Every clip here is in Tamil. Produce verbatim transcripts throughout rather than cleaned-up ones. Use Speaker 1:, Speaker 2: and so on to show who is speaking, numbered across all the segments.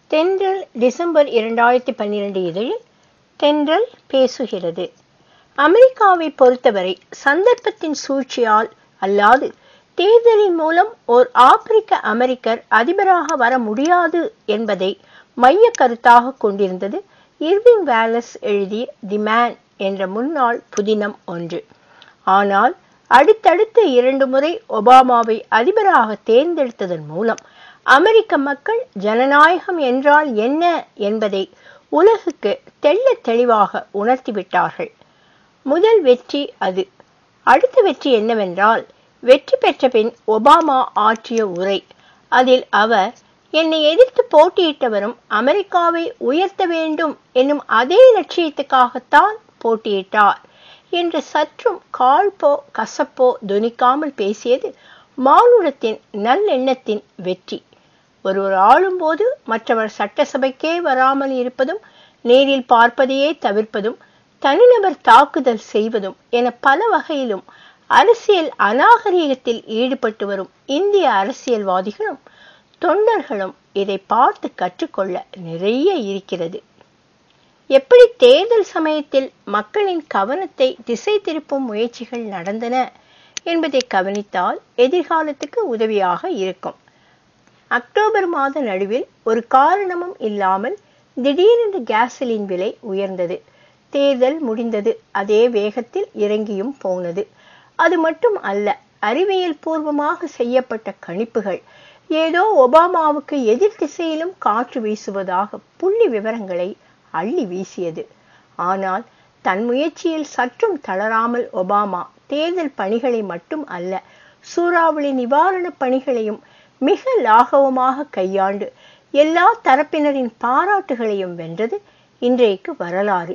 Speaker 1: தென்றல் டிசம்பர் இரண்டாயிரத்தி பன்னிரண்டு இதழில் தென்றல் பேசுகிறது. அமெரிக்காவை பொறுத்தவரை சந்தர்ப்பத்தின் சூழ்ச்சியால் அல்லாது தேர்தலின் மூலம் ஓர் ஆப்பிரிக்க அமெரிக்கர் அதிபராக வர முடியாது என்பதை மைய கருத்தாக கொண்டிருந்தது இர்விங் வாலஸ் எழுதிய தி மேன் என்ற முன்னாள் புதினம் ஒன்று. ஆனால் அடுத்தடுத்து இரண்டு முறை ஒபாமாவை அதிபராக தேர்ந்தெடுத்ததன் மூலம் அமெரிக்க மக்கள் ஜனநாயகம் என்றால் என்ன என்பதை உலகுக்கு தெள்ள தெளிவாக உணர்த்திவிட்டார்கள். முதல் வெற்றி அது. அடுத்த வெற்றி என்னவென்றால், வெற்றி பெற்ற பின் ஒபாமா ஆற்றிய உரை. அதில் அவர், என்னை எதிர்த்து போட்டியிட்டவரும் அமெரிக்காவை உயர்த்த வேண்டும் என்னும் அதே லட்சியத்துக்காகத்தான் போட்டியிட்டார் என்று சற்றும் காழ்ப்போ கசப்போ துணிக்காமல் பேசியது மானுடத்தின் நல்லெண்ணத்தின் வெற்றி. ஒருவர் ஆளும்போது மற்றவர் சட்டசபைக்கே வராமல் இருப்பதும், நேரில் பார்ப்பதையே தவிர்ப்பதும், தனிநபர் தாக்குதல் செய்வதும் என பல வகையிலும் அரசியல் அநாகரீகத்தில் ஈடுபட்டு வரும் இந்திய அரசியல்வாதிகளும் தொண்டர்களும் இதை பார்த்து கற்றுக்கொள்ள நிறைய இருக்கிறது. எப்படி தேர்தல் சமயத்தில் மக்களின் கவனத்தை திசை திருப்பும் முயற்சிகள் நடந்தன என்பதை கவனித்தால் எதிர்காலத்துக்கு உதவியாக இருக்கும். அக்டோபர் மாத நடுவில் ஒரு காரணமும் இல்லாமல் திடீரென்று கேசலின் விலை உயர்ந்தது. தேர்தல் முடிந்தது. அதே வேகத்தில் இறங்கியும் போனது. அது மட்டும் அல்ல, அறிவியல் பூர்வமாக செய்யப்பட்ட கணிப்புகள் ஏதோ ஒபாமாவுக்கு எதிர் திசையிலும் காற்று வீசுவதாக புள்ளி விவரங்களை அள்ளி வீசியது. ஆனால் தன் முயற்சியில் சற்றும் தளராமல் ஒபாமா தேர்தல் பணிகளை மட்டும் அல்ல, சூறாவளி நிவாரண பணிகளையும் மிக லாகவமாக கையாண்டு எல்லா தரப்பினரின் பாராட்டுகளையும் வென்றது இன்றைக்கு வரலாறு.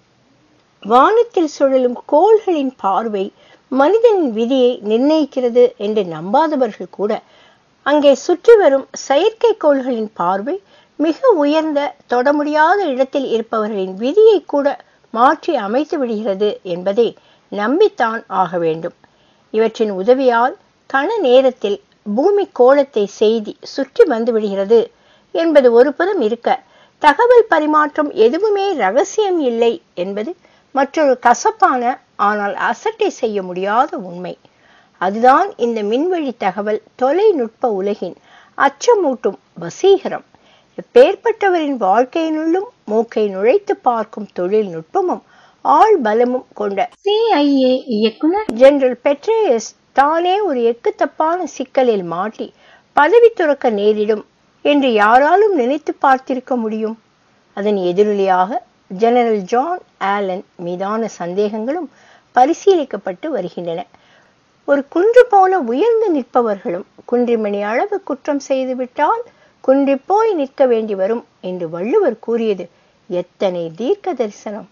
Speaker 1: வானத்தில் சுழலும் கோள்களின் பார்வை மனிதனின் விதியை நிர்ணயிக்கிறது என்று நம்பாதவர்கள் கூட, அங்கே சுற்றி வரும் செயற்கைக்கோள்களின் பார்வை மிக உயர்ந்த தொட முடியாத இடத்தில் இருப்பவர்களின் விதியை கூட மாற்றி அமைத்து விடுகிறது என்பதை நம்பித்தான் ஆக வேண்டும். இவற்றின் உதவியால் கன நேரத்தில் பூமி கோளத்தை செய்தி சுற்றி வந்து விடுகிறது என்பது ஒரு புறம் இருக்க, தகவல் பரிமாற்றம் எதுவுமே ரகசியம் இல்லை என்பது மற்றொரு கசப்பான ஆனால் அசட்டை செய்ய முடியாத உண்மை. அதுதான் இந்த மின்வழி தகவல் தொலைநுட்ப உலகின் அச்சமூட்டும் வசீகரம். எப்பேற்பட்டவரின் வாழ்க்கையினுள்ளும் மூக்கை நுழைத்து பார்க்கும் தொழில்நுட்பமும் ஆள் பலமும் கொண்ட சி ஐ ஏ இயக்குனர் ஜெனரல் பெட்ரேயஸ் தானே ஒரு எக்கு தப்பான சிக்கலில் மாட்டி பதவி துறக்க நேரிடும் என்று யாராலும் நினைத்து பார்த்திருக்க முடியும்? அதன் எதிரொலியாக ஜெனரல் ஜான் ஆலன் மீதான சந்தேகங்களும் பரிசீலிக்கப்பட்டு வருகின்றன. ஒரு குன்று போல உயர்ந்து நிற்பவர்களும் குன்றிமணி அளவு குற்றம் செய்துவிட்டால் குன்றி போய் நிற்க வேண்டி வரும் என்று வள்ளுவர் கூறியது எத்தனை தீர்க்க தரிசனம்!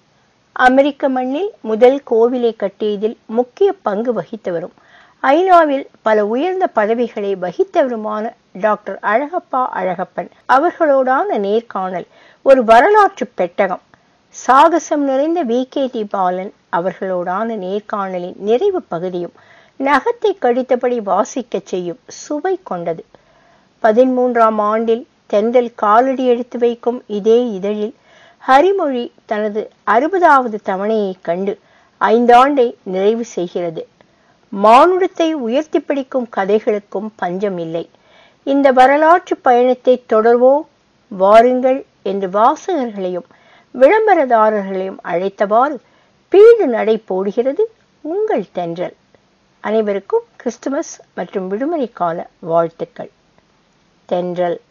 Speaker 1: அமெரிக்க மண்ணில் முதல் கோவிலை கட்டியதில் முக்கிய பங்கு வகித்தவரும் ஐநாவில் பல உயர்ந்த பதவிகளை வகித்தவருமான டாக்டர் அழகப்பா அழகப்பன் அவர்களோடான நேர்காணல் ஒரு வரலாற்று பெட்டகம். சாகசம் நிறைந்த வி கே டி பாலன் அவர்களோடான நேர்காணலின் நிறைவு பகுதியும் நகத்தை கடித்தபடி வாசிக்க செய்யும் சுவை கொண்டது. பதிமூன்றாம் ஆண்டில் தென்றல் காலடி எடுத்து வைக்கும் இதே இதழில் ஹரிமொழி தனது அறுபதாவது தவணையை கண்டு ஐந்தாண்டை நிறைவு செய்கிறது. மானுடத்தை உயர்த்தி பிடிக்கும் கதைகளுக்கும் பஞ்சம் இல்லை. இந்த வரலாற்று பயணத்தை தொடர்வோம் வாருங்கள் என்று வாசகர்களையும் விளம்பரதாரர்களையும் அழைத்தவாறு பீடு நடை போடுகிறது உங்கள் தென்றல். அனைவருக்கும் கிறிஸ்துமஸ் மற்றும் விடுமுறை கால வாழ்த்துக்கள். தென்றல்.